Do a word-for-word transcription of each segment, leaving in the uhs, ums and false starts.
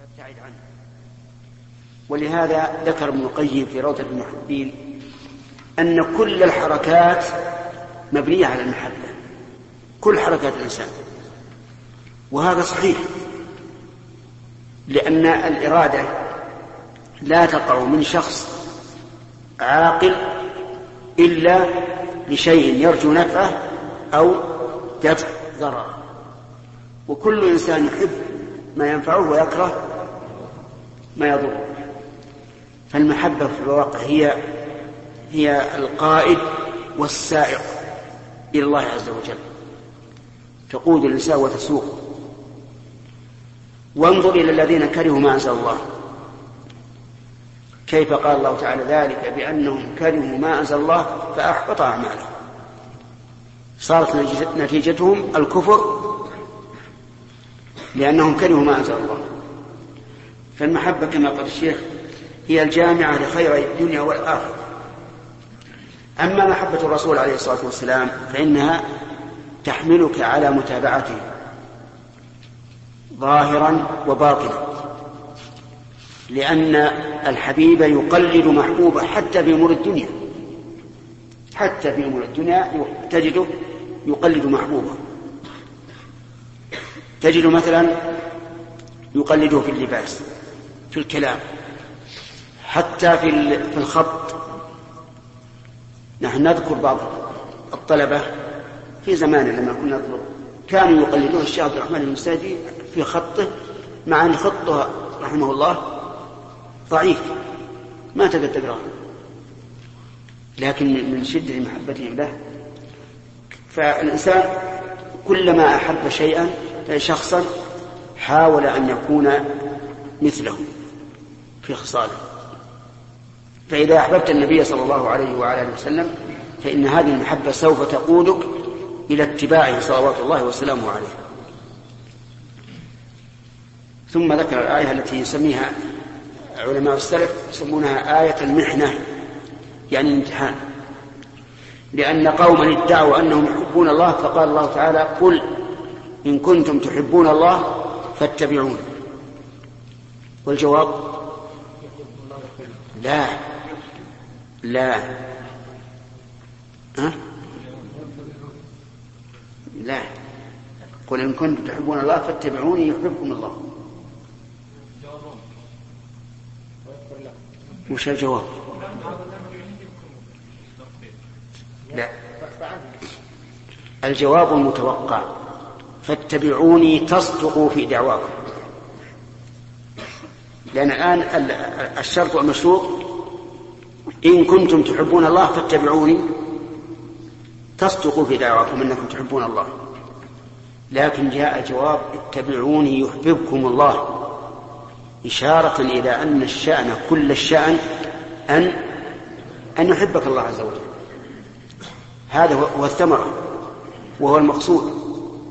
فابتعد عنه. ولهذا ذكر ابن القيم في روضة المحبين أن كل الحركات مبنية على المحبة، كل حركات الإنسان، وهذا صحيح، لأن الإرادة لا تقع من شخص عاقل إلا لشيء يرجو نفعه أو دفع ضرره، وكل إنسان يحب ما ينفعه ويكره ما يضره. فالمحبة في الواقع هي هي القائد والسائق إلى الله عز وجل، تقود الإنسان وتسوقه. وانظر إلى الذين كرهوا ما أنزل الله، كيف قال الله تعالى ذلك بأنهم كرهوا ما أنزل الله فأحبط أعمالهم، صارت نتيجتهم الكفر لأنهم كرهوا ما أنزل الله. فالمحبة كما قال الشيخ هي الجامعة لخير الدنيا والآخرة. أما محبة الرسول عليه الصلاة والسلام فإنها تحملك على متابعته ظاهرا وباطنا، لأن الحبيب يقلد محبوبه حتى في أمور الدنيا، حتى في أمور الدنيا تجده يقلد محبوبه. تجد مثلا يقلده في اللباس، في الكلام، حتى في الخط. نحن نذكر بعض الطلبة في زماننا لما كنا نطلب كانوا يقلدون الشيخ عبد الرحمن المستهدي في خطه، مع أن خطه رحمه الله ضعيف ما تقدر تقرأه، لكن من شدة محبتهم له. فالإنسان كلما أحب شيئا شخصا حاول أن يكون مثله في خصاله. فإذا أحببت النبي صلى الله عليه وعلى آله وسلم فإن هذه المحبة سوف تقودك إلى اتباعه صلوات الله وسلامه عليه. ثم ذكر الآية التي يسميها علماء السلف يسمونها آية المحنة، يعني الامتحان، لأن قوما ادعوا أنهم يحبون الله فقال الله تعالى قل إن كنتم تحبون الله فاتبعون. والجواب لا لا أه؟ لا قل إن كنتم تحبون الله فاتبعوني يحبكم الله. وش الجواب؟ لا، الجواب المتوقع فاتبعوني تصدقوا في دعواكم، لأن الآن الشرط والمشروط إن كنتم تحبون الله فاتبعوني تصدقوا في دعواكم أنكم تحبون الله. لكن جاء الجواب اتبعوني يحببكم الله، إشارة إلى أن الشأن كل الشأن أن أن يحبك الله عز وجل. هذا هو الثمرة وهو المقصود.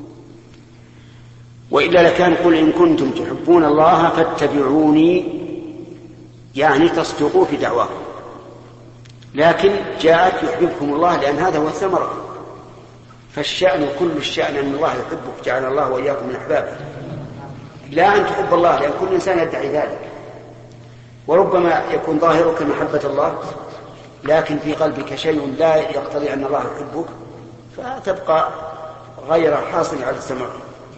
وإلا لكان قل إن كنتم تحبون الله فاتبعوني يعني تصدقوا في دعواكم، لكن جاءت يحببكم الله لأن هذا هو الثمرة. فالشأن كل الشأن أن الله يحبك، جعل الله وإياكم من أحبابه، لا أن تحب الله، لأن كل إنسان يدعي ذلك. وربما يكون ظاهرك محبة الله لكن في قلبك شيء لا يقتضي أن الله يحبك، فتبقى غير حاصل على الثمرة.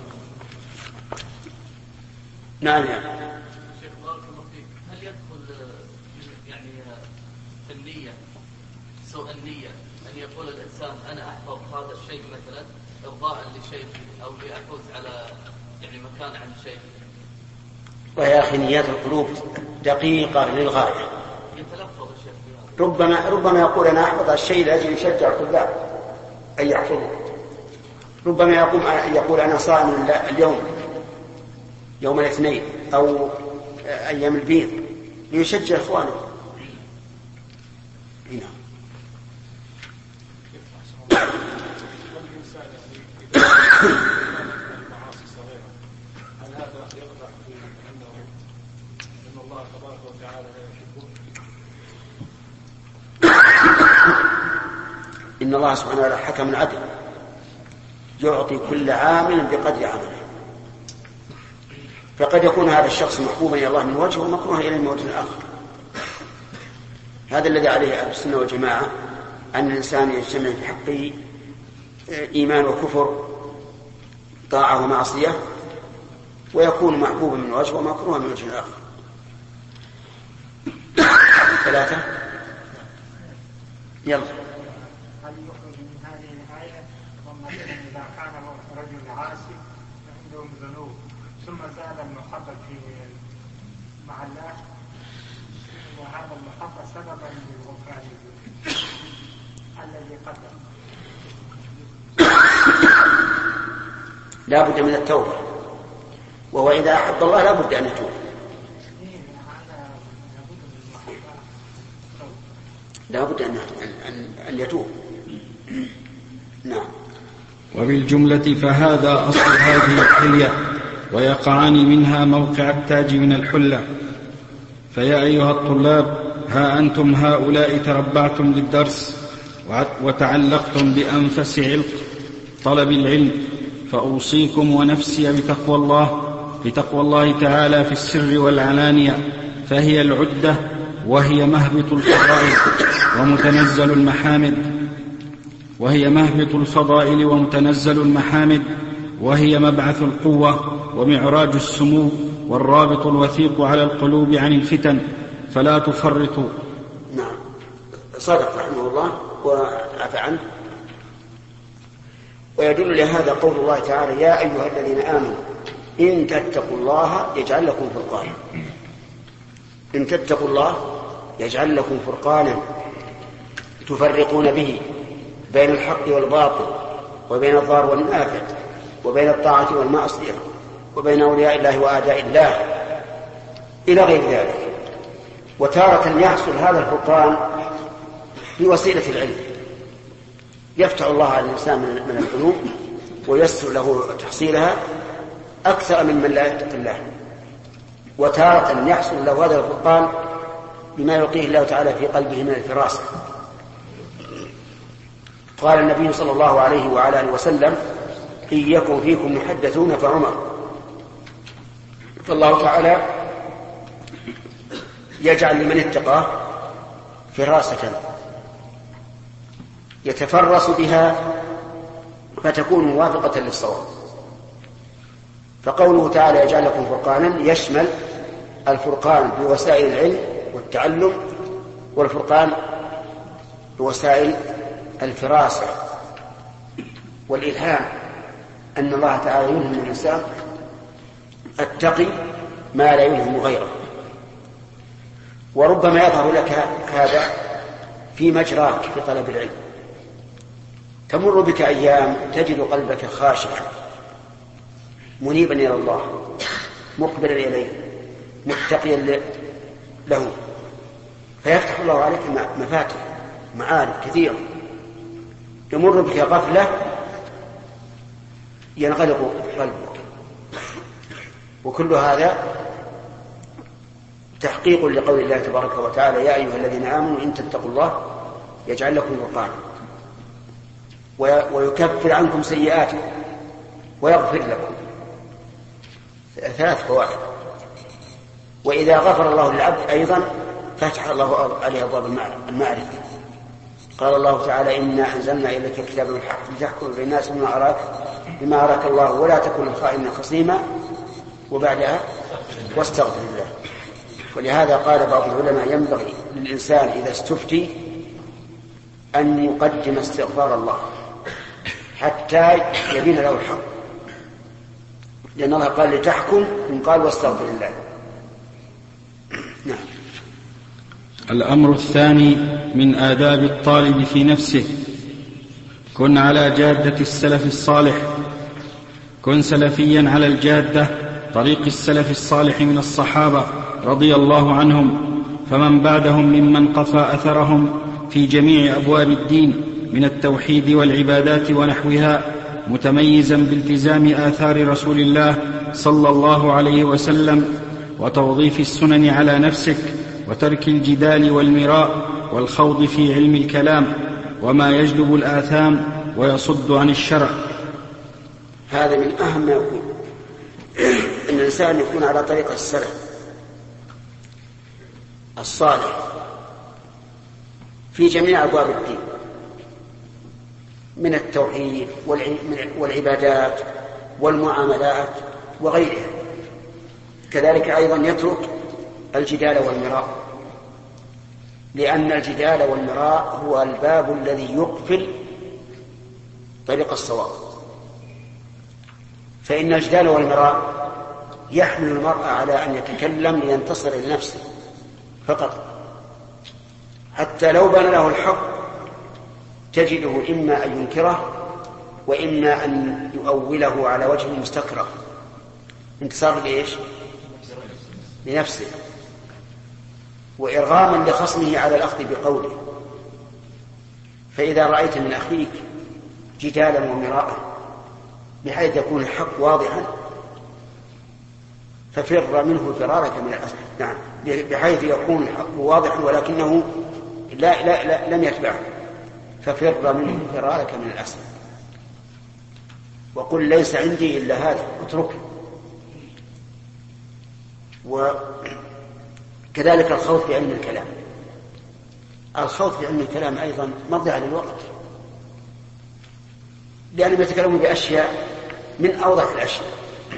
نعم يعني. شيخ بارك الله فيك، هل يدخل يعني النية سوء النية أن يقول الإنسان أنا أحفظ هذا الشيء مثلا إرضاء لشيء أو لأفوز على يعني مكان عن شيء؟ ويا أخي نيات القلوب دقيقة للغاية. يتلفظ الشيخ ربما ربما يقول أنا أحفظ الشيء لأجل يشجع الطلاب أن يحفظوا. ربما يقوم يقول أنا صائم اليوم يوم الاثنين أو أيام البيض ليشجع إخوانه. هنا إن الله سبحانه وتعالى حكم عدل يعطي كل عامل بقدر عمله. فقد يكون هذا الشخص محبوبا إلى الله من وجه ومكروها إلى من وجه آخر. هذا الذي عليه أهل السنة والجماعة، أن الإنسان يجتمع في حقه إيمان وكفر، طاعة ومعصية، ويكون محبوبا من وجه ومكروها من وجه آخر. ثلاثة. يلا. هل يخرج من هذه الآية مثلا إذا كان رجل عاصي عنده ذنوب ثم زال المحبة في مع الله، وهذا المحبة سببا للغفران الذي قدم؟ لا بد من التوبة، وهو إذا أحب الله لا بد أن يتوب. لا بد أن أن يتوب. نعم. وبالجملة فهذا أصل هذه الحلية، ويقعان منها موقع التاج من الحلة. فيا أيها الطلاب، ها أنتم هؤلاء تربعتم للدرس وتعلقتم بأنفس علق طلب العلم، فأوصيكم ونفسي بتقوى الله بتقوى الله تعالى في السر والعلانية، فهي العدة، وهي مهبط الفضائل ومتنزل المحامد وهي مهبط الفضائل ومتنزل المحامد وهي مبعث القوة ومعراج السمو والرابط الوثيق على القلوب عن الفتن، فلا تفرطوا. نعم، صدق رحمه الله وعفى عنه. ويدل لهذا قول الله تعالى: يا أيها الذين آمنوا إن تتقوا الله يجعل لكم فرقانا. إن تتقوا الله يجعل لكم فرقانا تفرقون به بين الحق والباطل، وبين الضار والنافع، وبين الطاعة والمعصية، وبين أولياء الله وأعداء الله، إلى غير ذلك. وتارة يحصل هذا الفرقان بوسيلة العلم، يفتح الله على الإنسان من العلوم ويسر له تحصيلها أكثر من من لا يتقي الله. وتارة يحصل له هذا الفرقان بما يلقيه الله تعالى في قلبه من الفراسة. قال النبي صلى الله عليه وعلى آله وسلم: إن يكن فيكم محدثون فعمر. فالله تعالى يجعل لمن اتقاه فراسة يتفرس بها فتكون موافقة للصواب. فقوله تعالى يجعل لكم فرقانا يشمل الفرقان بوسائل العلم والتعلم، والفرقان بوسائل الفراسة والإلهام، أن الله تعالى يلهم الإنسان التقي ما لا يلهم غيره. وربما يظهر لك هذا في مجراك في طلب العلم، تمر بك أيام تجد قلبك خاشعا منيبا إلى الله، مقبلا إليه، متقيا له، فيفتح الله عليك مفاتح معارف كثيرة. يمر بك غفلة ينغلق قلبك، وكل هذا تحقيق لقول الله تبارك وتعالى: يا أيها الذين آمنوا إن تتقوا الله يجعل لكم فرقانا ويكفر عنكم سيئاتكم ويغفر لكم. ثلاث فوائد. وإذا غفر الله للعبد أيضا فتح الله عليه أبواب المعرفة. قال الله تعالى: إنا أنزلنا إليك الكتاب بالحق لتحكم بين الناس بما أراك بما أراك الله ولا تكن للخائنين خصيما، وبعدها واستغفر الله. ولهذا قال بعض العلماء: ينبغي للإنسان إذا استفتي أن يقدم استغفار الله حتى يبين له الحق، لأن الله قال لتحكم إن قال واستغفر الله. نعم. الأمر الثاني من آداب الطالب في نفسه: كن على جادة السلف الصالح، كن سلفيا على الجادة طريق السلف الصالح من الصحابة رضي الله عنهم، فمن بعدهم ممن قفى أثرهم في جميع أبواب الدين من التوحيد والعبادات ونحوها، متميزا بالتزام آثار رسول الله صلى الله عليه وسلم وتوظيف السنن على نفسك، وترك الجدال والمراء والخوض في علم الكلام وما يجلب الآثام ويصد عن الشرع. هذا من أهم ما يكون، أن الإنسان يكون على طريقة السلف الصالح في جميع أبواب الدين من التوحيد والعبادات والمعاملات وغيرها. كذلك أيضا يترك الجدال والمراء، لأن الجدال والمراء هو الباب الذي يقفل طريق الصواب. فإن الجدال والمراء يحمل المرء على أن يتكلم لينتصر لنفسه فقط، حتى لو بان له الحق تجده إما أن ينكره وإما أن يؤوله على وجه مستكره انتصار لإيش؟ لنفسه، وإرغاما لخصمه على الأخذ بقوله. فإذا رأيت من أخيك جدالا ومراء بحيث يكون الحق واضحا ففر منه فرارك من الأسد. نعم، بحيث يكون الحق واضحا ولكنه لا لا لا لم يتبعه، ففر منه فرارك من الأسد، وقل ليس عندي إلا هذا، اتركه. وكذلك الخوض في علم الكلام، الخوض في علم الكلام أيضا مضيعة للوقت، لأنهم يتكلمون بأشياء من أوضح الأشياء.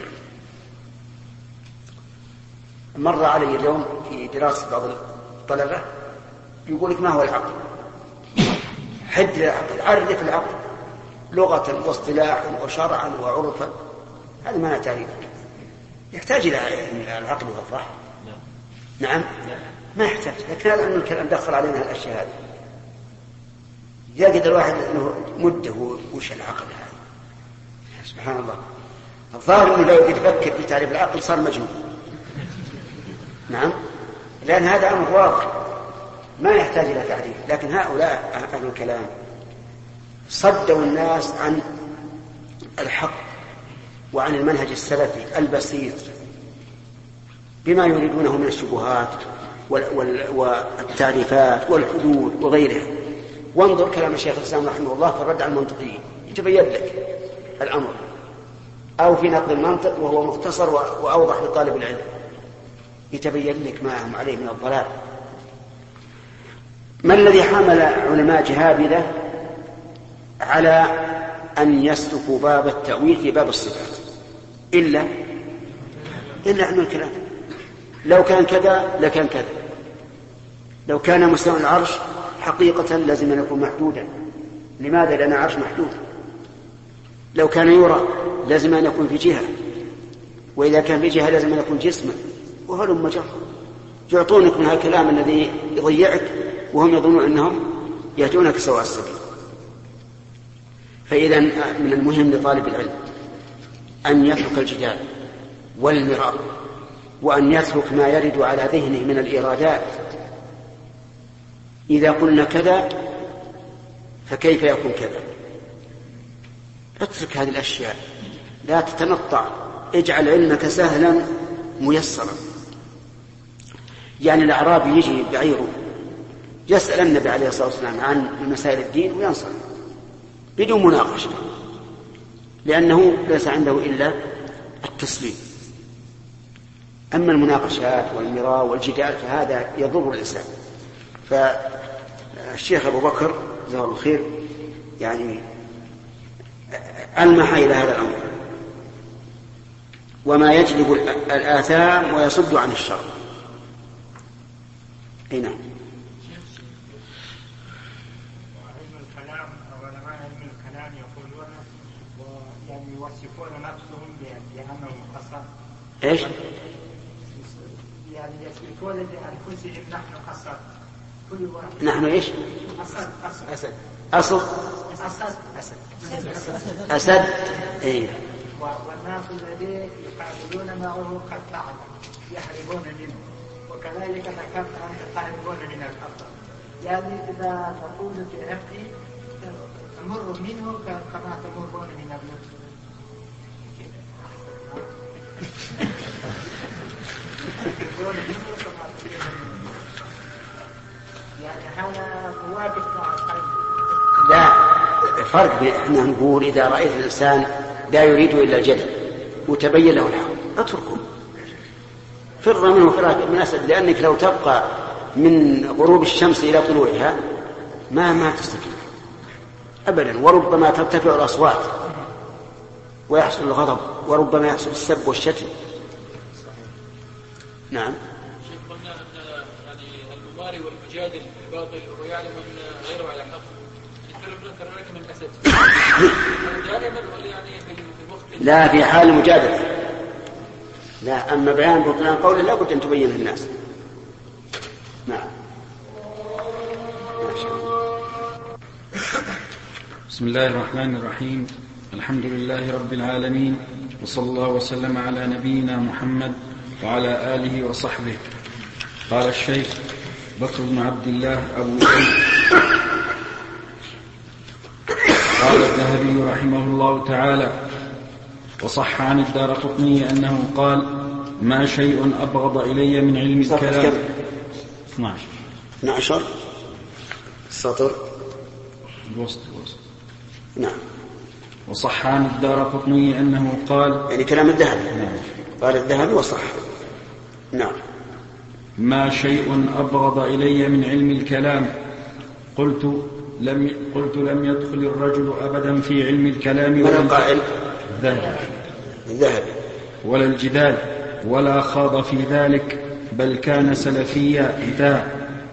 مر علي اليوم في دراسة بعض الطلبة يقول لك ما هو العقل؟ حد العقل، عرف العقل لغة واصطلاحا وشرعا وعرفا، هذا ما تعريف، يحتاج إلى العقل والفصاحة. نعم ما يحتاج، لكن هذا أن الكلام دخل علينا الأشياء هذه. يجد الواحد أنه مده وش العقل هذا، سبحان الله. الظاهر أنه لو يفكر في تعريف العقل صار مجنون. نعم، لأن هذا أمر واضح ما يحتاج إلى تعريف. لكن هؤلاء أهل الكلام صدوا الناس عن الحق وعن المنهج السلفي البسيط بما يريدونه من الشبهات والتعريفات والحدود وغيرها. وانظر كلام الشيخ الإسلام رحمه الله في الرد على المنطقيين، يتبين لك الأمر، أو في نقد المنطق وهو مختصر وأوضح لطالب العلم، يتبين لك ما هم عليه من الضلال. ما الذي حمل علماء جهابذة على أن يسلكوا باب التأويل في باب الصفات إلا إلا علم الكلام؟ لو كان كذا لكان كذا، لو كان مستوى العرش حقيقة لازم أن يكون محدودا. لماذا؟ لأن العرش محدود. لو كان يرى لازم أن يكون في جهة، وإذا كان في جهة لازم أن يكون جسما، وهلم مجرد. يعطونك من هذا الكلام الذي يضيعك وهم يظنون أنهم يهدونك سواء السبيل. فإذا من المهم لطالب العلم أن يترك الجدال والمراء، وأن يترك ما يرد على ذهنه من الإرادات. إذا قلنا كذا فكيف يكون كذا؟ اترك هذه الأشياء، لا تتنطع، اجعل علمك سهلا ميسرا. يعني الأعرابي يجي بعيره يسأل النبي عليه الصلاة والسلام عن مسائل الدين وينصر بدون مناقشة، لأنه ليس عنده إلا التسليم. أما المناقشات والمراء والجدال فهذا يضر الإنسان. فالشيخ أبو بكر جزاه الله الخير يعني ألمح إلى هذا الأمر، وما يجلب الآثام ويصد عن الشر. أي نعم. علم الكلام، علماء علم الكلام يقولون يعني يوصفون نفسهم بأنهم قصر. إيش؟ يعني يثبتون لأنفسهم نحن قصر. نحن إيش؟ أسد. أسد. أصل. أسد. أسد. أسد. إيه. والناس الذين يقابلون معه قد فعل يحربون منه، وكذلك ذكرت أن يقاربون من الأرض. يعني إذا تقول في نفسي تمر منه كما تمرون من النفس. يعني هذا موافق مع القلب. لا فرق بين احنا نقول إذا رأيت الإنسان لا يريد إلا الجدل وتبين له الحق اتركه، فر منه فراك من أسد، لأنك لو تبقى من غروب الشمس إلى طلوعها ما ما تستفيد أبدا، وربما ترتفع الأصوات ويحصل الغضب، وربما يحصل السب والشتم. نعم. شيخ قلنا أن يعني المماري والمجادل بالباطل ويعلم أن غيره على حق كذلك من الأسد دائما ولا يعني بالوقت؟ لا، في حال المجادلة لا، أما بيان بطلان قوله لا بد أن تبين للناس. نعم. بسم الله الرحمن الرحيم. الحمد لله رب العالمين، وصلى الله وسلم على نبينا محمد وعلى آله وصحبه. قال الشيخ بكر بن عبد الله أبو زيد قال الذهبي رحمه الله تعالى: وصح عن الدارقطني أنه قال: ما شيء أبغض إلي من علم الكلام. اثنا عشر السطر الوسط الوسط. نعم. وصح عن الدارقطني أنه قال، يعني كلام الذهبي. نعم. قال الذهبي وصح. نعم. ما شيء أبغض إلي من علم الكلام. قلت لم قلت لم يدخل الرجل أبدا في علم الكلام من القائل؟ الذهبي. ولا الجدال ولا خاض في ذلك، بل كان سلفيا إذا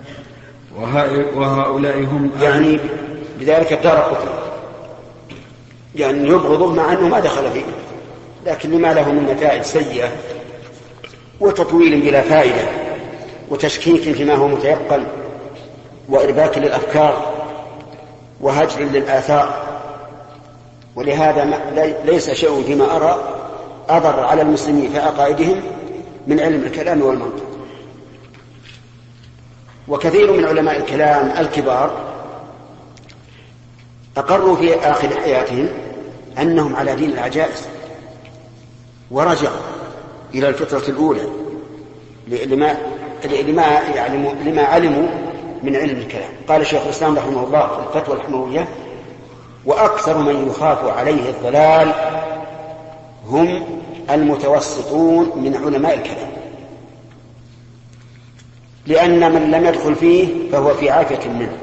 وهؤلاء هم يعني بذلك الدارقطني يعني يبغضه مع أنه ما دخل فيه، لكن لما له من نتائج سيئة وتطويل بلا فائدة وتشكيك فيما هو متيقن وإرباك للأفكار وهجر للآثار. ولهذا ليس شيء فيما أرى أضر على المسلمين في عقائدهم من علم الكلام والمنطق. وكثير من علماء الكلام الكبار أقروا في آخر حياتهم أنهم على دين العجائز، ورجعوا إلى الفطرة الأولى لما, لما, يعلموا لما علموا من علم الكلام. قال شيخ الإسلام رحمه الله في الفتوى الحموية: وأكثر من يخاف عليه الضلال هم المتوسطون من علماء الكلام، لأن من لم يدخل فيه فهو في عافية منه،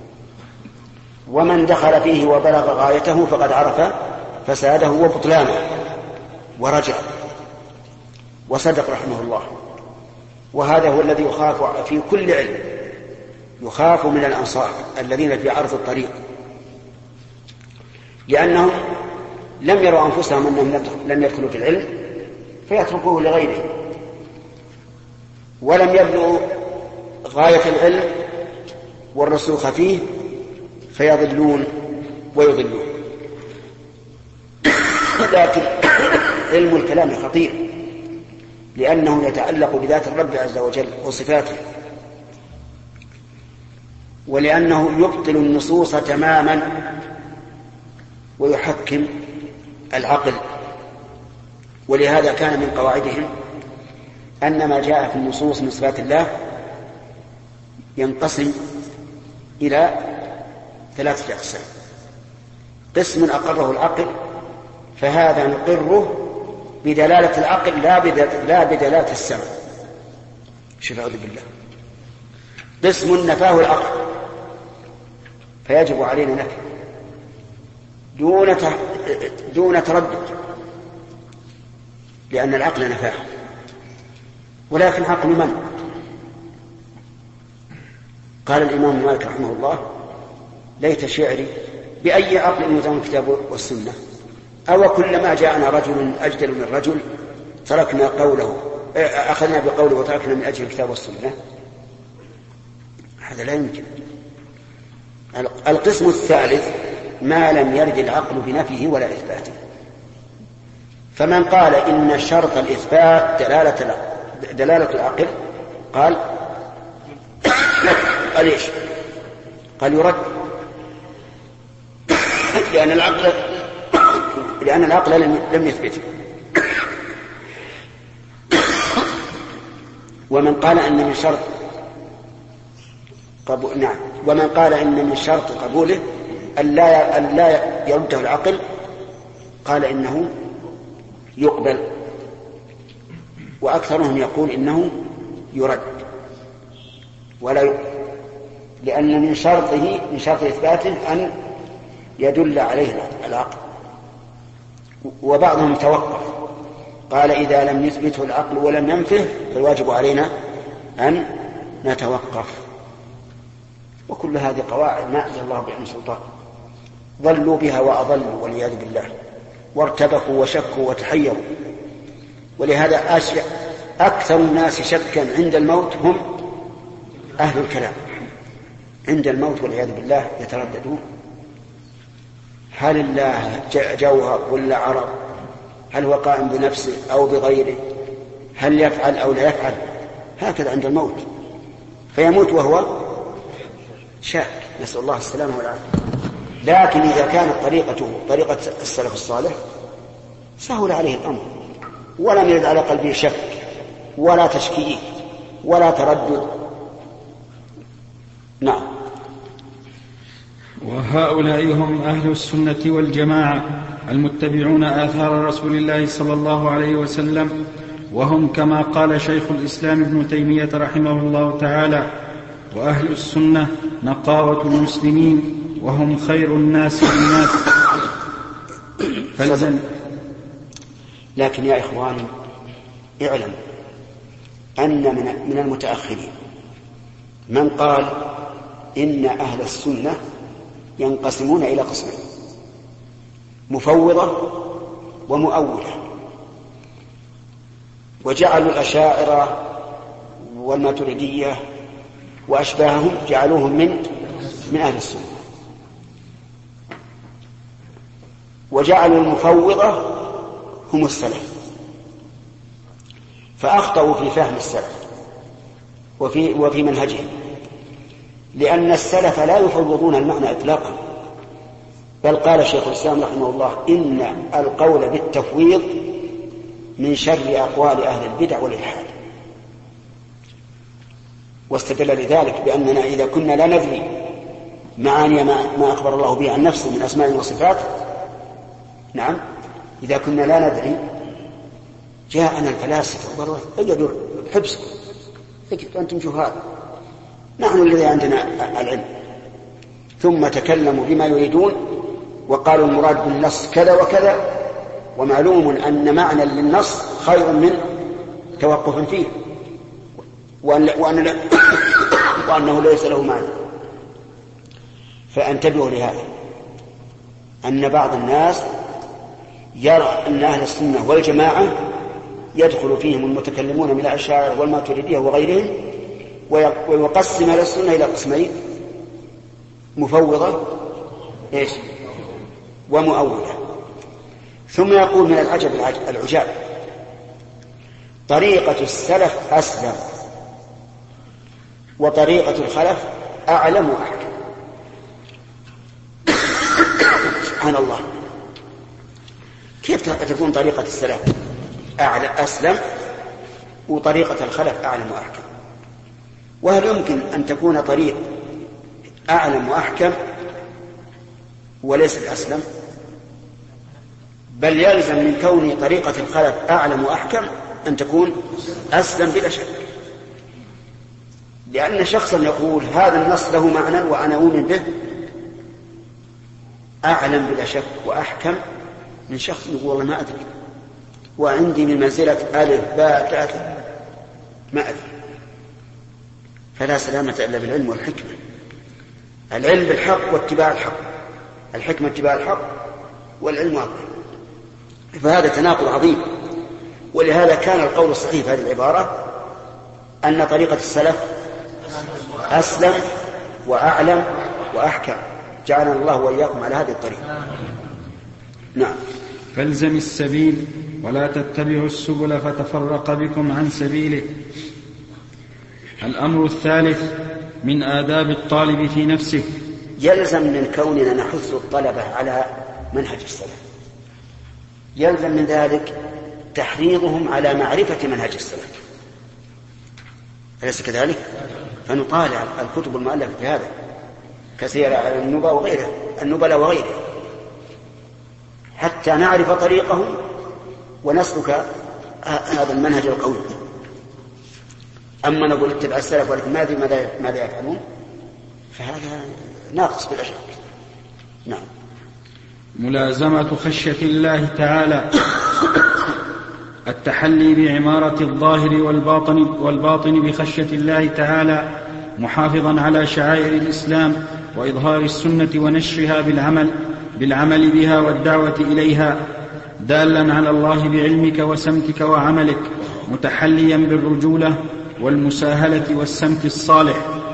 ومن دخل فيه وبلغ غايته فقد عرف فساده وبطلانه ورجع وصدق رحمه الله. وهذا هو الذي يخاف في كل علم، يخاف من الأنصار الذين في عرض الطريق، لأنهم لم يروا أنفسهم أنهم لم يدخلوا في العلم فيتركوه لغيره، ولم يبلغوا غاية العلم والرسوخ فيه فيضلون ويضلون. لكن علم الكلام خطير، لأنه يتعلق بذات الرب عز وجل وصفاته، ولأنه يبطل النصوص تماما ويحكم العقل. ولهذا كان من قواعدهم أن ما جاء في النصوص من صفات الله ينقسم إلى ثلاثة أقسام: قسم أقره العقل فهذا نقره بدلالة العقل لا بدلالة السمع، شوف أعوذ بالله. قسم نفاه العقل فيجب علينا نفي دون دون تردد، لأن العقل نفاه، ولكن عقل من؟ قال الإمام مالك رحمه الله: ليت شعري بأي عقل يلزم الكتاب والسنة، أو كلما جاءنا رجل أجدل من رجل تركنا قوله أخذنا بقوله وتركنا من أجل الكتاب والسنة. هذا لا يمكن. القسم الثالث ما لم يرد العقل بنفيه ولا إثباته، فمن قال إن شرط الإثبات دلالة دلالة العقل قال قال إيش؟ قال يرد، لأن العقل لأن العقل لم يثبته. ومن قال أن من شرط قبول نعم ومن قال إن من شرط قبوله أن لا أن لا يرده العقل قال إنه يقبل. وأكثرهم يقول إنه يرد ولا ي... لأن من شرطه من شرط إثباته أن يدل عليه العقل. وبعضهم توقف قال إذا لم يثبته العقل ولم ينفه فالواجب علينا أن نتوقف. وكل هذه قواعد ما أنزل الله بها من سلطان، ضلوا بها وأضلوا والعياذ بالله، وارتبكوا وشكوا وتحيروا. ولهذا أشياء أكثر الناس شكا عند الموت هم أهل الكلام. عند الموت والعياذ بالله يترددون، هل الله جوهر ولا عرض؟ هل هو قائم بنفسه أو بغيره؟ هل يفعل أو لا يفعل؟ هكذا عند الموت، فيموت وهو شاك، نسأل الله السلامة والعافية. لكن إذا كانت طريقته طريقة السلف الصالح سهل عليه الأمر، ولم يرد على قلبه شك ولا تشكيك ولا تردد. نعم. وهؤلاء هم أهل السنة والجماعة المتبعون آثار رسول الله صلى الله عليه وسلم، وهم كما قال شيخ الإسلام ابن تيمية رحمه الله تعالى: وأهل السنة نقاوة المسلمين وهم خير الناس للناس. فلزم. لكن يا إخواني اعلم أن من المتأخرين من قال إن أهل السنة ينقسمون إلى قسمين: مفوضة ومؤولة، وجعلوا الأشاعرة والماتريدية وأشباههم جعلوهم من من أهل السنة، وجعلوا المفوضة هم السلف، فأخطأوا في فهم السلف وفي, وفي منهجهم، لأن السلف لا يفوضون المعنى إطلاقا، بل قال شيخ الإسلام رحمه الله: إن القول بالتفويض من شر أقوال أهل البدع والإلحاد. واستدل لذلك بأننا إذا كنا لا ندري معاني ما أخبر الله به عن نفسه من أسماء وصفات، نعم، إذا كنا لا ندري جاءنا الفلاسفة وقالوا: اجدوا حبسكم، أنتم جهال، نحن الذي عندنا العلم. ثم تكلموا بما يريدون وقالوا المراد بالنص كذا وكذا، ومعلوم أن معنى للنص خير من توقف فيه، وأن وأن وأنه ليس له معنى. فانتبهوا لهذا، أن بعض الناس يرى أن أهل السنة والجماعة يدخل فيهم المتكلمون من الأشاعرة والماتريدية وغيرهم، ويقسم أهل السنة إلى قسمين: مفوضة إيش ومؤولة. ثم يقول من العجب العجاب: طريقة السلف أسلم، وطريقة الخلف أعلم وأحكم. سبحان الله، كيف تكون طريقة السلف أعلم أسلم وطريقة الخلف أعلم وأحكم؟ وهل يمكن أن تكون طريق أعلم وأحكم وليس أسلم؟ بل يلزم من كون طريقة الخلف أعلم وأحكم أن تكون أسلم بلا شك، لأن شخصا يقول هذا النص له معنى وأنا أؤمن به أعلم بلا شك وأحكم من شخص يقول والله ما أدري وعندي من منزلة ألف باء ثلاثة ما أدري. فلا سلامة إلا بالعلم والحكمة. العلم بالحق واتباع الحق، الحكمة اتباع الحق، والعلم واضح. فهذا تناقض عظيم. ولهذا كان القول الصحيح في هذه العبارة أن طريقة السلف أسلم وأعلم وأحكم. جعلنا الله وإياكم على هذه الطريقة. نعم. فالزم السبيل ولا تتبعوا السبل فتفرق بكم عن سبيله. الأمر الثالث من آداب الطالب في نفسه. يلزم من كوننا نحث الطلبة على منهج السلف، يلزم من ذلك تحريضهم على معرفة منهج السلف، أليس كذلك؟ فنطالع الكتب المؤلفة في هذا كثيرة على النبلاء وغيرها النبلاء وغيرها حتى نعرف طريقهم ونسلك هذا المنهج القوي. أما نقول اتبع السلف ولكن ما أدري ماذا يفعلون فهذا ناقص بلا شك. نعم. ملازمة خشية الله تعالى، التحلي بعمارة الظاهر والباطن, والباطن بخشية الله تعالى، محافظا على شعائر الإسلام وإظهار السنة ونشرها بالعمل, بالعمل بها والدعوة إليها، دالا على الله بعلمك وسمتك وعملك، متحليا بالرجولة والمساهلة والسمت الصالح،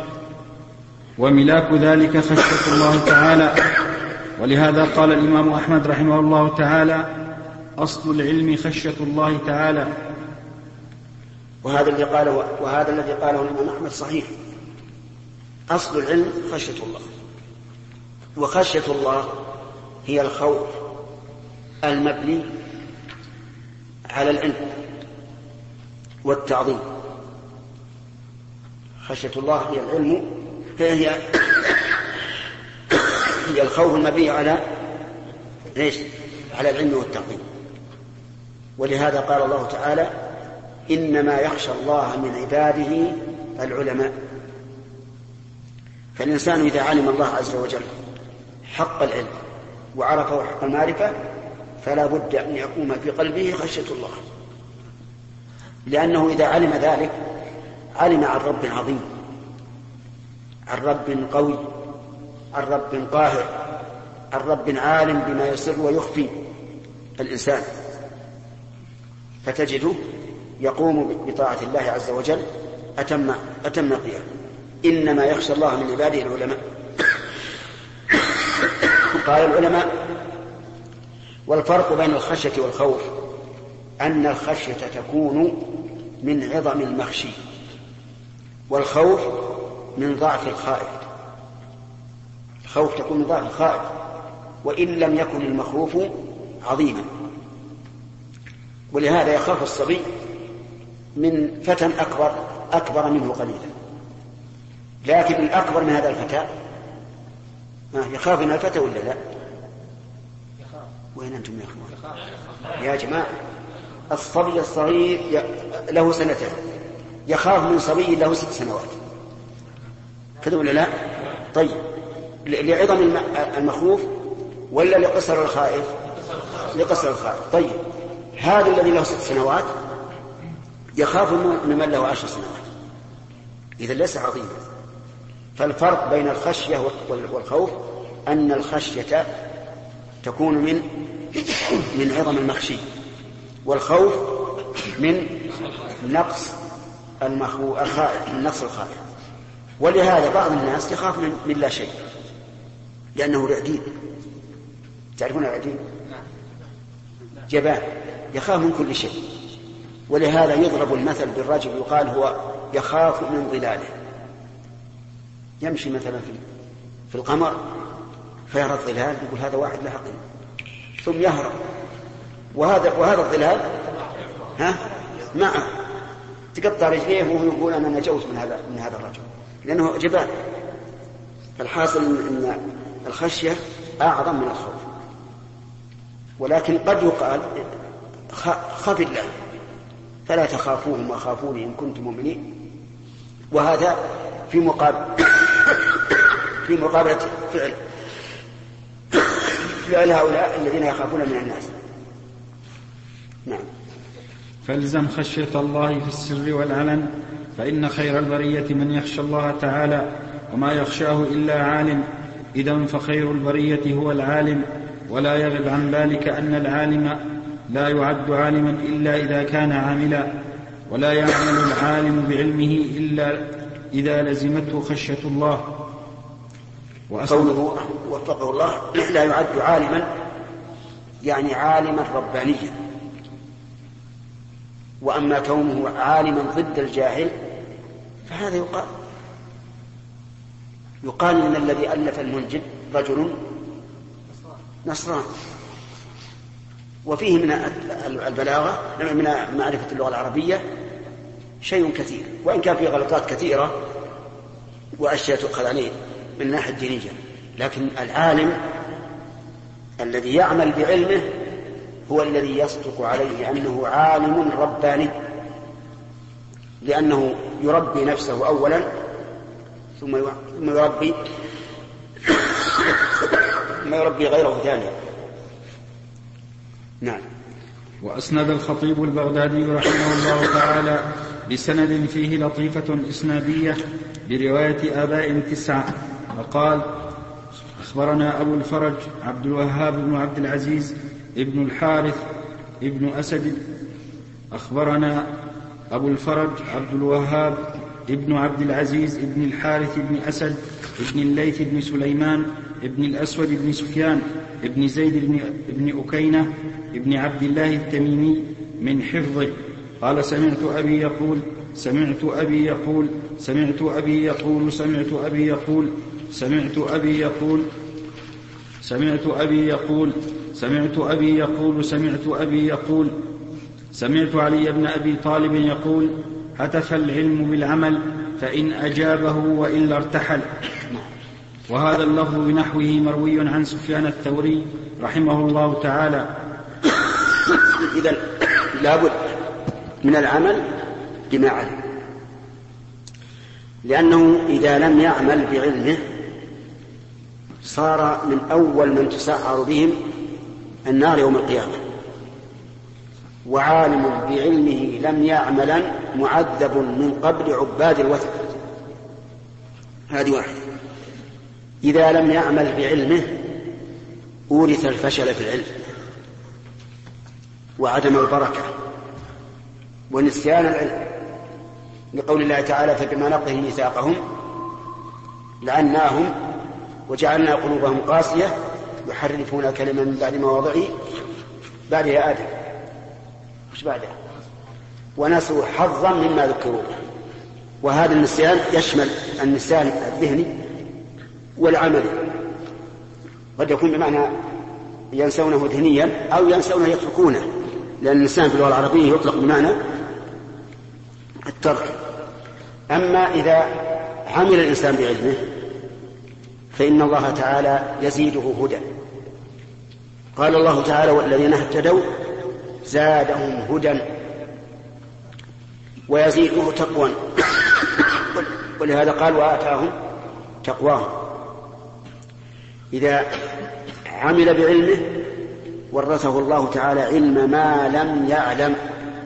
وملاك ذلك خشية الله تعالى. ولهذا قال الإمام أحمد رحمه الله تعالى: أصل العلم خشية الله تعالى. وهذا الذي قاله وهذا الذي قاله الإمام أحمد صحيح. أصل العلم خشية الله، وخشية الله هي الخوف المبني على العلم والتعظيم. خشية الله هي العلم هي هي الخوف المبني على ليش؟ على العلم والتعظيم. ولهذا قال الله تعالى: إنما يخشى الله من عباده العلماء. فالإنسان إذا علم الله عز وجل حق العلم وعرفه حق المعرفة فلا بد أن يقوم في قلبه خشية الله، لأنه إذا علم ذلك علم عن رب عظيم، عن رب قوي، عن رب قاهر، عن رب عالم بما يسر ويخفي الإنسان، فتجده يقوم بطاعة الله عز وجل أتم أتم قيام. إنما يخشى الله من عباده العلماء. قال العلماء: والفرق بين الخشية والخوف أن الخشية تكون من عظم المخشي، والخوف من ضعف الخائف. الخوف تكون من ضعف الخائف وإن لم يكن المخوف عظيما. ولهذا يخاف الصبي من فتى أكبر أكبر منه قليلا، لكن الأكبر من هذا الفتى يخاف من الفتى ولا لا؟ وين أنتم يا أخوان يا جماعة؟ الصبي الصغير له سنتين يخاف من صبي له ست سنوات، كذا ولا لا؟ طيب، لعظم المخوف ولا لقصر الخائف؟ لقصر الخائف. طيب، هذا الذي له ست سنوات يخاف من من له عشر سنوات، إذا ليس عظيما. فالفرق بين الخشية والخوف أن الخشية تكون من من عظم المخشي، والخوف من نقص المخوف الخائف، من نقص الخائف. ولهذا بعض الناس يخاف من, من لا شيء لأنه رعدين. تعرفون الرعدين؟ جبان، يخاف من كل شيء. ولهذا يضرب المثل بالرجل يقال هو يخاف من ظلاله. يمشي مثلا في, في القمر فيرى الظلال يقول هذا واحد له عقل، ثم يهرب، وهذا وهذا الظلال ها معه تقطع رجليه وهو يقول أنا نجوت من هذا من هذا الرجل لأنه جبان. فالحاصل أن الخشية أعظم من الخوف. ولكن قد يقال خف الله فلا تخافوهم وخافوني إن كنتم مؤمنين، وهذا في مقابل في مقابلة فعل فعل هؤلاء الذين يخافون من الناس. نعم. فالزم خشية الله في السر والعلن، فإن خير البرية من يخشى الله تعالى وما يخشاه إلا عالم. إذن فخير البرية هو العالم، ولا يغب عن ذلك أن العالم لا يعد عالما إلا إذا كان عاملا، ولا يعمل العالم بعلمه إلا إذا لزمته خشية الله. قوله وفقه الله لا يعد عالما يعني عالما ربانيا، وأما كونه عالما ضد الجاهل فهذا يقال يقال إن الذي ألف المنجد رجل نصران. وفيه من البلاغة من معرفة اللغة العربية شيء كثير، وإن كان فيه غلطات كثيرة وأشياء تؤخذ عليه من الناحية الدينية، لكن العالم الذي يعمل بعلمه هو الذي يصدق عليه أنه عالم رباني، لأنه يربي نفسه أولا ثم يربي ثم يربي غيره ثانيا. نعم. وأسند الخطيب البغدادي رحمه الله تعالى بسند فيه لطيفة إسنادية برواية آباء تسعة، وقال: أخبرنا أبو الفرج عبد الوهاب بن عبد العزيز ابن الحارث ابن أسد أخبرنا أبو الفرج عبد الوهاب ابن عبد العزيز ابن الحارث ابن أسد ابن الليث بن سليمان ابن الأسود بن سفيان ابن زيد ابن أكينة ابن عبد الله التميمي من حفظه قال: سمعت أبي يقول سمعت أبي يقول سمعت أبي يقول سمعت أبي يقول سمعت أبي يقول سمعت أبي يقول سمعت أبي يقول سمعت أبي يقول سمعت علي بن أبي طالب يقول: هتف العلم بالعمل فإن أجابه وإلا ارتحل. وهذا اللفظ بنحوه مروي عن سفيان الثوري رحمه الله تعالى. إذن لابد من العمل بما علم، لأنه إذا لم يعمل بعلمه صار من أول من تسعر بهم النار يوم القيامة. وعالم بعلمه لم يعملا معذب من قبل عباد الوثن. هذه واحدة. إذا لم يعمل بعلمه أورث الفشل في العلم وعدم البركة ونسيان العلم، لقول الله تعالى: فبما نقضهم ميثاقهم لعناهم وجعلنا قلوبهم قاسية يحرفون كلمة من بعد مواضعه بعدها آدم مش بعدها ونسوا حظا مما ذكروا به. وهذا النسيان يشمل النسيان الذهني والعملي، قد يكون بمعنى ينسونه ذهنيا أو ينسونه يتركونه، لأن النسيان في اللغة العربية يطلق بمعنى الترك. أما إذا عمل الإنسان بعلمه فإن الله تعالى يزيده هدى. قال الله تعالى: والذين اهتدوا زادهم هدى ويزيده تقوى. ولهذا قال: وآتاهم تقواهم. إذا عمل بعلمه ورثه الله تعالى علم ما لم يعلم.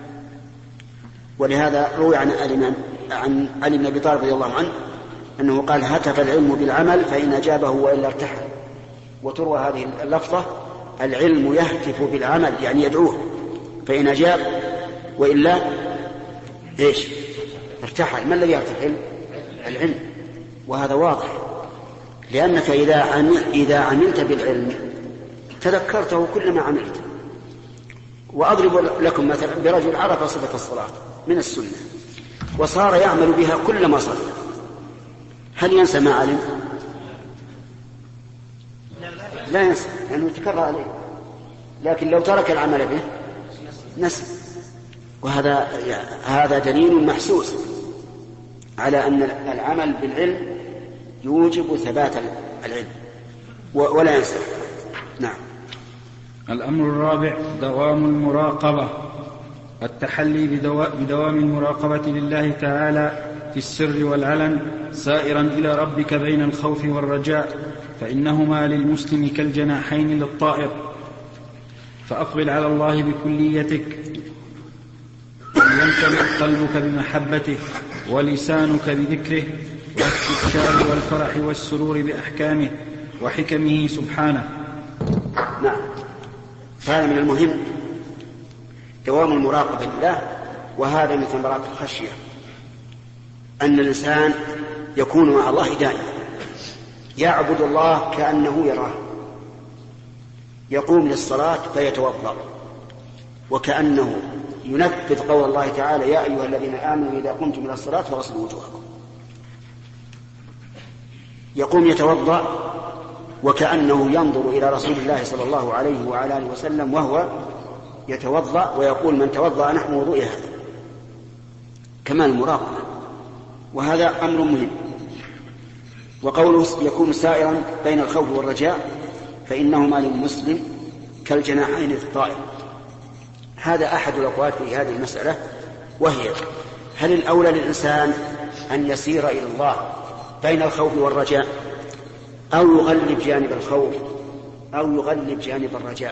ولهذا روي عن عن علي بن أبي طالب رضي الله عنه أنه قال: هتف العلم بالعمل فإن أجابه وإلا ارتحل. وتروى هذه اللفظة: العلم يهتف بالعمل، يعني يدعوه، فإن أجاب وإلا إيش؟ ارتحل. ما الذي يرتحل؟ العلم. وهذا واضح، لأنك إذا عمل إذا عملت بالعلم تذكرته كلما عملت. وأضرب لكم مثلا برجل عرف صفة الصلاة من السنة وصار يعمل بها كلما صلى، هل ينسى ما علم؟ لا ينسى، لأنه يعني يتكرر عليه. لكن لو ترك العمل به نسى. وهذا هذا دليل محسوس على أن العمل بالعلم يوجب ثبات العلم ولا ينسى. نعم. الأمر الرابع: دوام المراقبة، التحلي بدوام المراقبة لله تعالى في السر والعلن، سائرا إلى ربك بين الخوف والرجاء، فإنهما للمسلم كالجناحين للطائر. فأقبل على الله بكليتك، يمتلئ قلبك بمحبته ولسانك بذكره والاستبشار والفرح والسرور بأحكامه وحكمه سبحانه. نعم. هذا من المهم دوام المراقبة لله، وهذا من ثمرات الخشية، أن الإنسان يكون مع الله دائما، يعبد الله كأنه يراه، يقوم للصلاة فيتوضأ وكأنه ينفذ قول الله تعالى: يا أيها الذين آمنوا إذا قمتم إلى الصلاة فاغسلوا وجوهكم. يقوم يتوضأ وكأنه ينظر إلى رسول الله صلى الله عليه وعلى آله وسلم وهو يتوضأ ويقول: من توضأ نحو وضوء هذا. كمال المراقبة، وهذا أمر مهم. وقوله يكون سائرا بين الخوف والرجاء، فإنهما للمسلم كالجناحين للطائر. هذا أحد الأقوال في هذه المسألة، وهي هل الأولى للإنسان أن يسير إلى الله بين الخوف والرجاء، أو يغلب جانب الخوف أو يغلب جانب الرجاء؟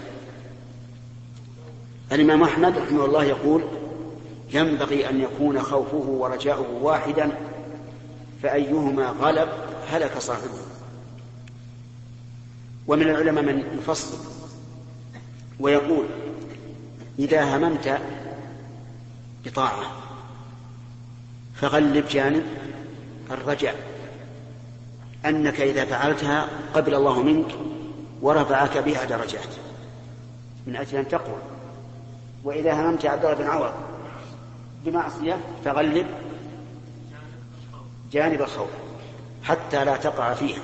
الإمام أحمد رحمه الله يقول ينبغي أن يكون خوفه ورجاؤه واحدا، فأيهما غلب هلك صاحبه. ومن العلماء من يفصل ويقول إذا هممت بطاعة فغلب جانب الرجاء، أنك إذا فعلتها قبل الله منك ورفعك بها درجات من أجل أن تقوى. وإذا هممت عبد الله بن عوض بمعصية فغلب جانب الخوف حتى لا تقع فيها.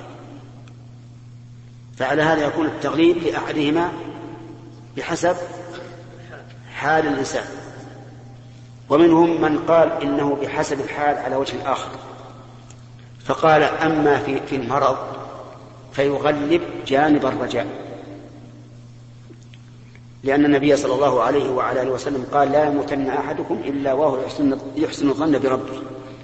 فعلى هذا يكون التغليب لأحدهما بحسب حال الإنسان. ومنهم من قال إنه بحسب الحال على وجه آخر، فقال أما في, في المرض فيغلب جانب الرجاء، لأن النبي صلى الله عليه وعلى آله وسلم قال لا يموتن أحدكم إلا وهو يحسن, يحسن الظن بربه.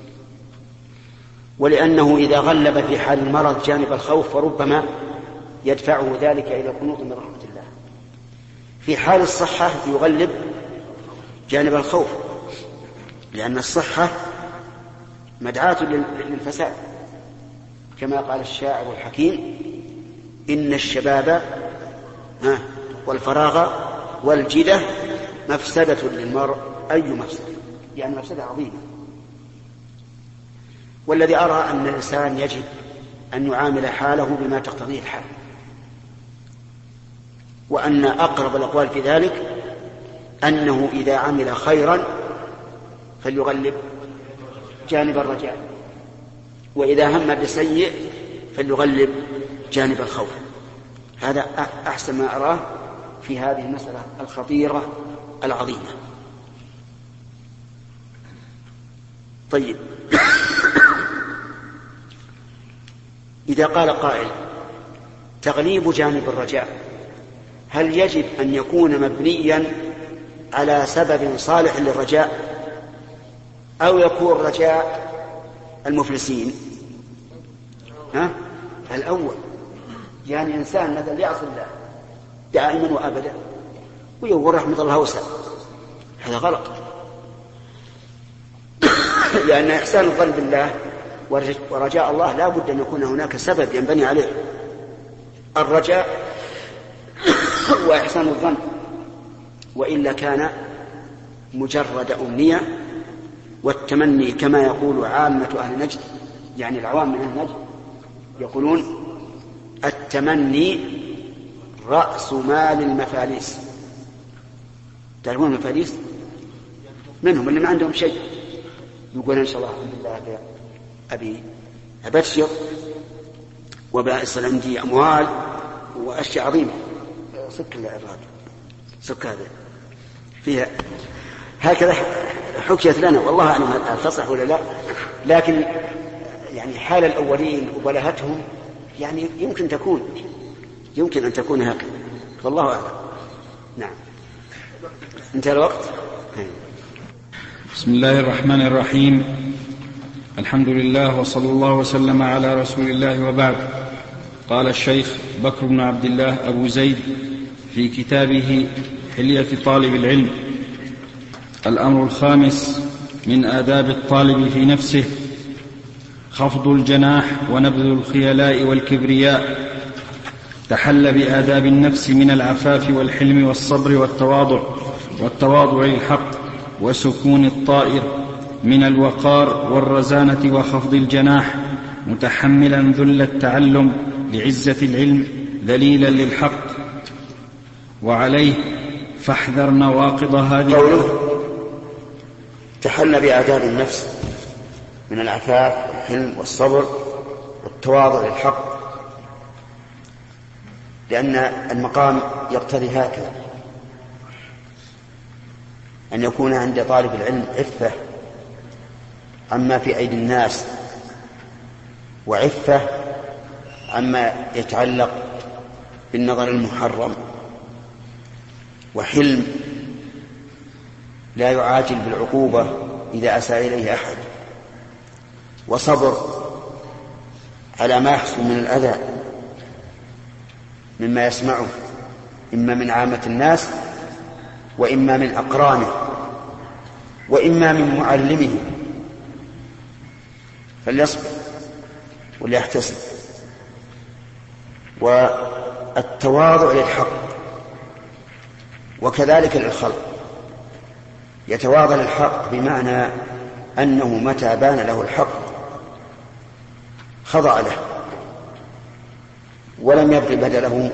ولأنه إذا غلب في حال المرض جانب الخوف فربما يدفعه ذلك إلى قنوط من رحمة الله. في حال الصحة يغلب جانب الخوف، لأن الصحة مدعاة للفساد، كما قال الشاعر الحكيم إن الشباب والفراغ والجدة مفسدة للمرء أي مفسدة، يعني مفسدة عظيمة. والذي أرى أن الإنسان يجب أن يعامل حاله بما تقتضيه الحال، وأن أقرب الأقوال في ذلك أنه إذا عمل خيرا فليغلب جانب الرجاء، وإذا هم بسيء فليغلب جانب الخوف. هذا أحسن ما أراه في هذه المسألة الخطيرة العظيمة. طيب، إذا قال قائل تغليب جانب الرجاء هل يجب أن يكون مبنيا على سبب صالح للرجاء، أو يكون رجاء المفلسين؟ ها؟ الأول، يعني إنسان مثلا يعصي الله دائما وأبدا ويقول رحمة الله وسع، هذا غلط، لأن إحسان الظن بالله ورجاء الله لا بد أن يكون هناك سبب ينبني عليه الرجاء وإحسان الظن، وإلا كان مجرد أمنية والتمني كما يقول عامة أهل نجد، يعني العوام من أهل نجد يقولون التمني رأس مال المفاليس. تعرفون المفاليس؟ منهم اللي ما عندهم شيء يقول إن شاء الله الحمد لله أبي أبشر وبائص عندي أموال وأشياء عظيمة. سك العراق سك هذا فيها هكذا حكيت لنا، والله أعلم هل تصح ولا لا، لكن يعني حال الأولين وبلهتهم يعني يمكن تكون يمكن أن تكون هكذا، والله أعلم. نعم، انتهى الوقت. بسم الله الرحمن الرحيم، الحمد لله وصلى الله وسلم على رسول الله، وبعد. قال الشيخ بكر بن عبد الله أبو زيد في كتابه حلية طالب العلم: الأمر الخامس من آداب الطالب في نفسه خفض الجناح ونبذ الخيلاء والكبرياء. تحل بآداب النفس من العفاف والحلم والصبر والتواضع والتواضع للحق وسكون الطائر، من الوقار والرزانة وخفض الجناح، متحملا ذل التعلم لعزة العلم ذليلا للحق. وعليه فاحذر نواقض هذه. قوله تحل بآداب النفس من العفاف والحلم والصبر والتواضع للحق، لأن المقام يقتضي هكذا، أن يكون عند طالب العلم عفة عما في أيدي الناس، وعفة عما يتعلق بالنظر المحرم، وحلم لا يعاجل بالعقوبة إذا أساء إليه أحد، وصبر على ما يحصل من الأذى مما يسمعه إما من عامة الناس وإما من أقرانه وإما من معلمه، فليصبر وليحتسب. والتواضع للحق وكذلك للخلق، يتواضع للحق بمعنى أنه متى بان له الحق خضع له ولم يبغي بدله،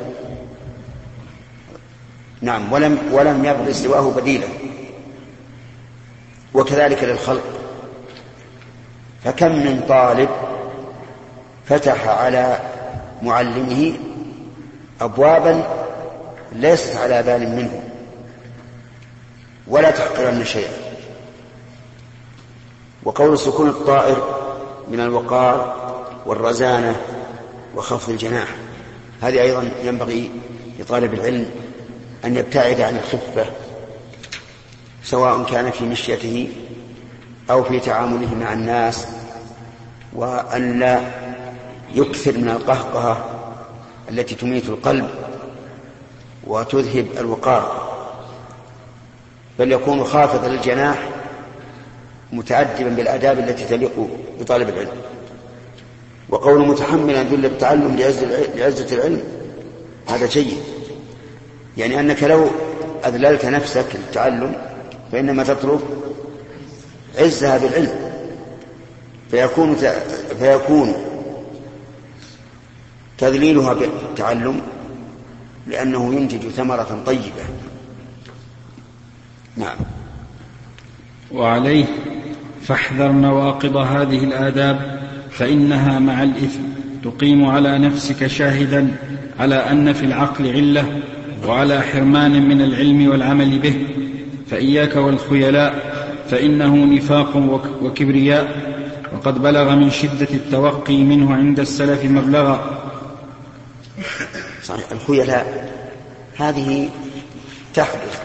نعم ولم, ولم يبغي سواه بديلا. وكذلك للخلق، فكم من طالب فتح على معلمه أبوابا ليست على بال منه ولا تحقرن شيئا. وقول سكون الطائر من الوقار والرزانة وخفض الجناح، هذه أيضا ينبغي لطالب العلم أن يبتعد عن الخفة، سواء كان في مشيته أو في تعامله مع الناس، وأن لا يكثر من القهقهة التي تميت القلب وتذهب الوقار، بل يكون خافضا للجناح متأدبا بالآداب التي تليق بطالب العلم. وقول متحملا ذل التعلم لعزة العلم هذا جيد، يعني أنك لو أذللت نفسك للتعلم فإنما تطلب عزها بالعلم، فيكون فيكون تذليلها بالتعلم لأنه ينتج ثمرة طيبة. نعم. وعليه فاحذر نواقض هذه الآداب فإنها مع الإثم تقيم على نفسك شاهدا على أن في العقل علة وعلى حرمان من العلم والعمل به. فإياك والخيلاء فإنه نفاق وكبرياء، وقد بلغ من شدة التوقي منه عند السلف مبلغا. صحيح. الخيلاء هذه تحدث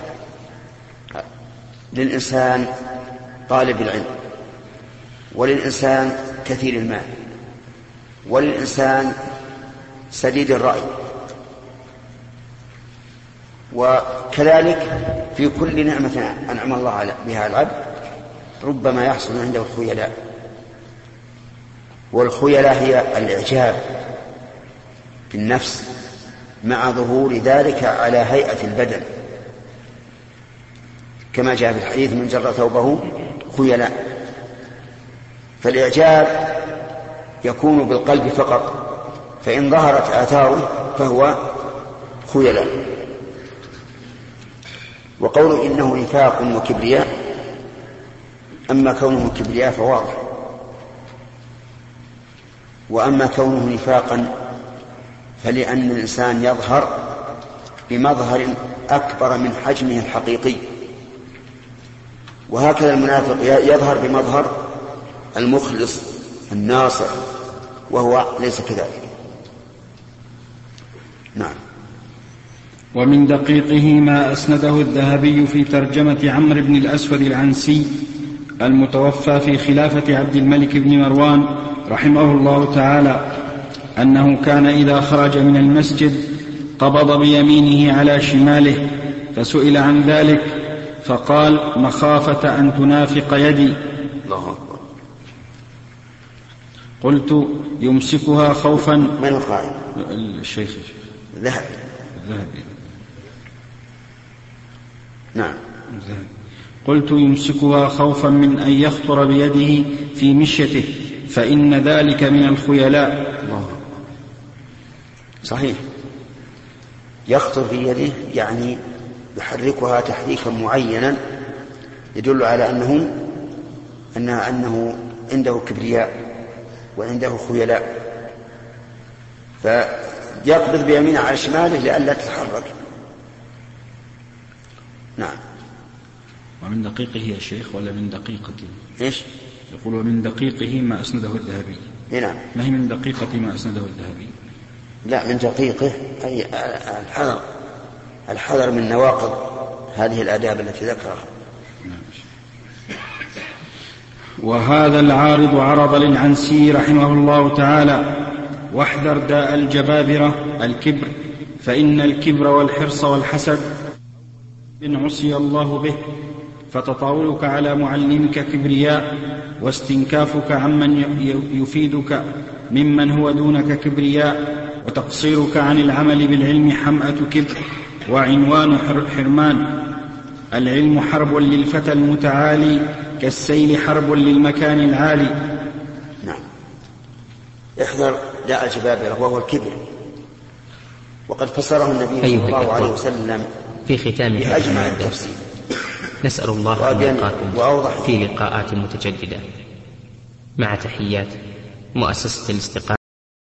للإنسان طالب العلم، وللإنسان كثير المال، وللإنسان سديد الرأي، وكذلك في كل نعمة أنعم الله بها العبد ربما يحصل عنده الخيلاء. والخيلاء هي الإعجاب بالنفس مع ظهور ذلك على هيئة البدن، كما جاء في الحديث من جر ثوبه خيلاء. فالإعجاب يكون بالقلب فقط، فإن ظهرت آثاره فهو خيلاء. وقوله إنه نفاق وكبرياء، أما كونه كبرياء فواضح، وأما كونه نفاقا فلأن الإنسان يظهر بمظهر أكبر من حجمه الحقيقي، وهكذا المنافق يظهر بمظهر المخلص الناصح، وهو ليس كذلك. نعم. ومن دقيقه ما أسنده الذهبي في ترجمة عمرو بن الأسود العنسي المتوفى في خلافة عبد الملك بن مروان رحمه الله تعالى، أنه كان إذا خرج من المسجد قبض بيمينه على شماله، فسئل عن ذلك فقال: مخافة أن تنافق يدي. الله أكبر. قلت: يمسكها خوفا. من القائل؟ الشيخ ذهب الذهبي. نعم. الذهبي. قلت: يمسكها خوفا من أن يخطر بيده في مشيته، فإن ذلك من الخيلاء. الله. صحيح، يخطر في يده يعني يحركها تحريكا معينا يدل على أنه أنه, أنه عنده كبرياء وعنده خيلاء، فيقبض بيمينه على شماله لئلا تتحرك. نعم. ومن دقيقه يا شيخ ولا من دقيقته؟ إيش؟ يقول: ومن دقيقه ما أسنده الذهبي. نعم. ما هي من دقيقة ما أسنده الذهبي؟ لا، من دقيقه أي الحذر الحذر من نواقض هذه الآداب التي ذكرها. وهذا العارض عرض للعنسي رحمه الله تعالى: واحذر داء الجبابرة الكبر، فإن الكبر والحرص والحسد إن عصي الله به، فتطاولك على معلمك كبرياء، واستنكافك عمن يفيدك ممن هو دونك كبرياء، وتقصيرك عن العمل بالعلم حمأة كبر وعنوان حرمان. العلم حرب للفتى المتعالي، كالسيل حرب للمكان العالي. نعم. احذر داء الجبابرة وهو الكبر، وقد فسره النبي صلى الله عليه وسلم في ختام بأجمع التفسير. نسأل الله أن يلقاكم في لقاءات متجددة، مع تحيات مؤسسة الاستقامة.